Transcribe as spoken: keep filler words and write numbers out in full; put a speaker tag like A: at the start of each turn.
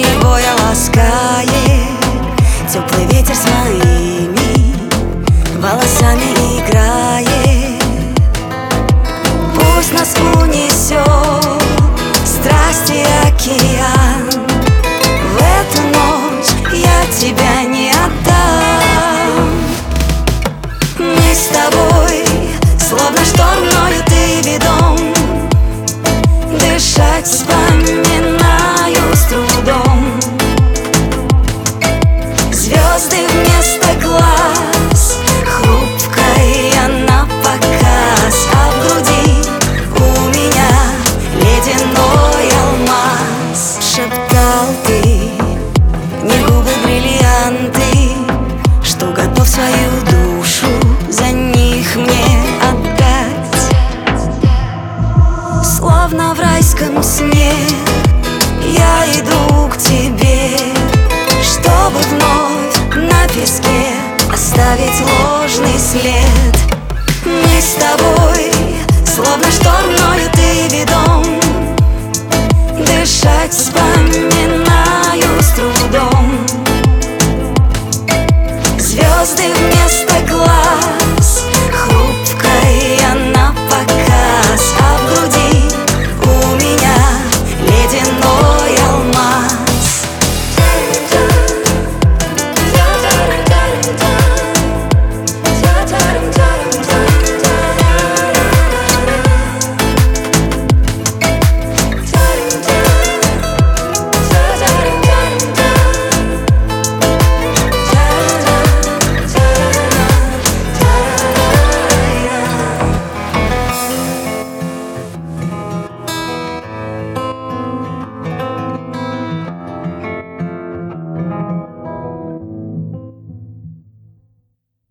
A: Небоя ласкает теплый ветер с моими волосами играет. Пусть нас унесет страсти океан, в эту ночь я тебя не отдам. Мы с тобой словно штормною ты ведом, дышать вспоминаю с трудом. Звезды вместо глаз, хрупкая напоказ, а в груди у меня ледяной алмаз. Шептал ты, не губы бриллианты, что готов свою душу за них мне отдать. Словно в райском сне я иду к тебе, чтобы вновь на песке оставить ложный след. Мы с тобой словно штормною ты ведом, дышать с вами